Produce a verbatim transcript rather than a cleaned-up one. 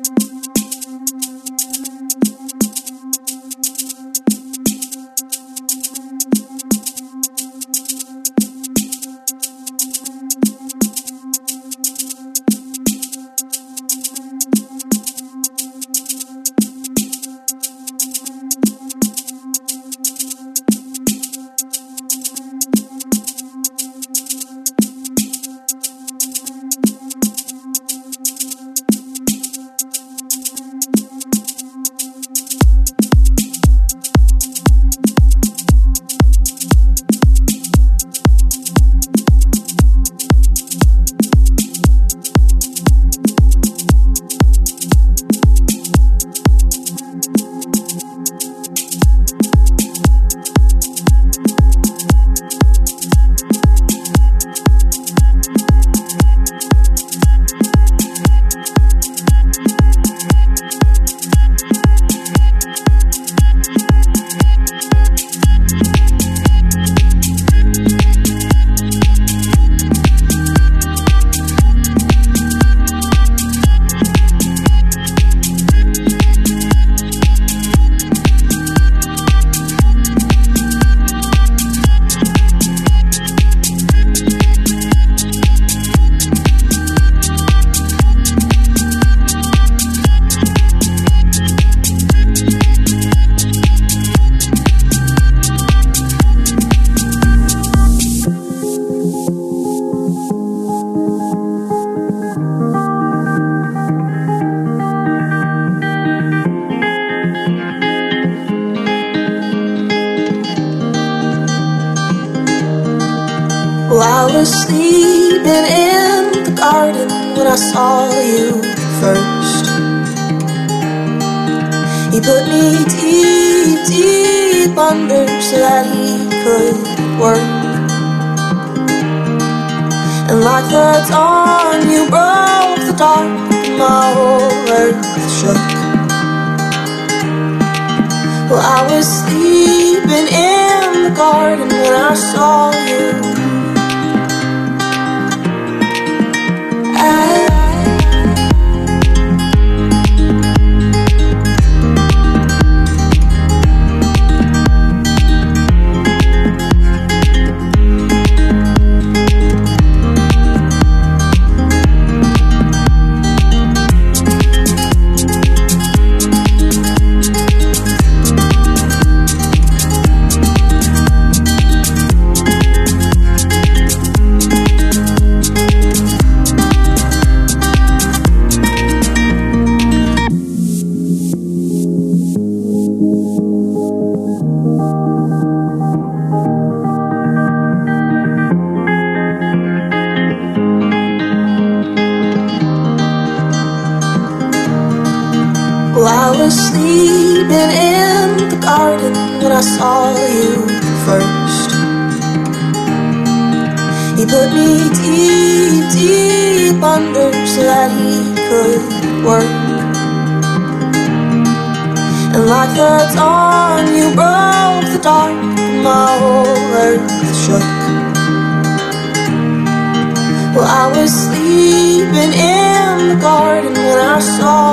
Well, I was sleeping in the garden when I saw you first. He put me deep, deep under so that he could work. And like the dawn, you broke the dark, and my whole earth shook. Well, I was sleeping in the garden when I saw you. I Well, I was sleeping in the garden when I saw you first. He put me deep, deep under so that he could work. And like the dawn, you broke the dark, and my whole earth shook. Well, I was sleeping in the garden when I saw